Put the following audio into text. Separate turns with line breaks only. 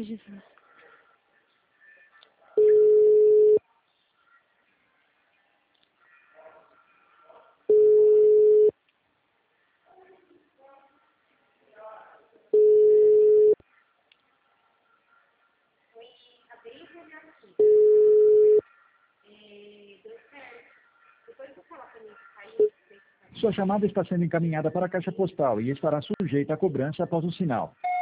Jesus.
Sua chamada está sendo encaminhada para a caixa postal e estará sujeita a cobrança após o sinal.